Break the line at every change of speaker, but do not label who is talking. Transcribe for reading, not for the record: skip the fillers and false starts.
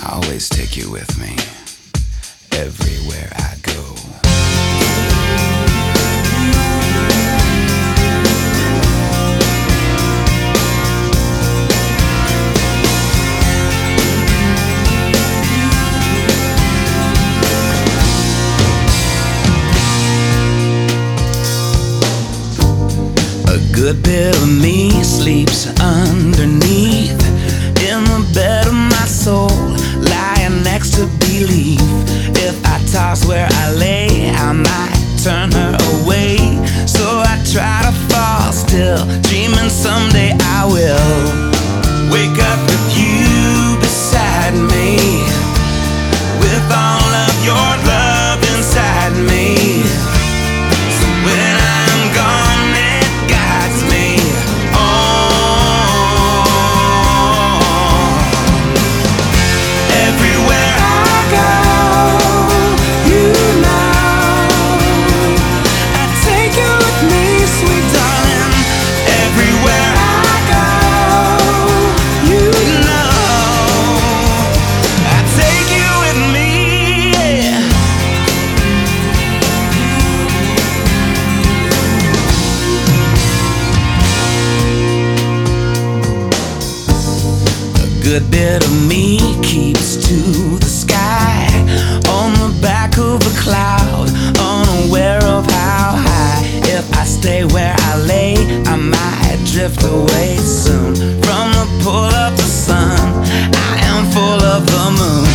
always take you with me everywhere I go. A good bit of me sleeps underneath in the bed of my soul, lying next to belief. If I toss where I lay, I might turn her away. So I try to fall still, dreaming someday I will wake up with you beside me, with all of your love inside me. So when I'm gone, it guides me on. Everywhere I go, you know I take you with me, sweet darling. Everywhere I go, you know I take you with me, yeah. A good bit of me keeps to the sky, on the back of a cloud, unaware of how high. If I stay where I lay, I might drift away soon from the pull of the sun. I am full of the moon.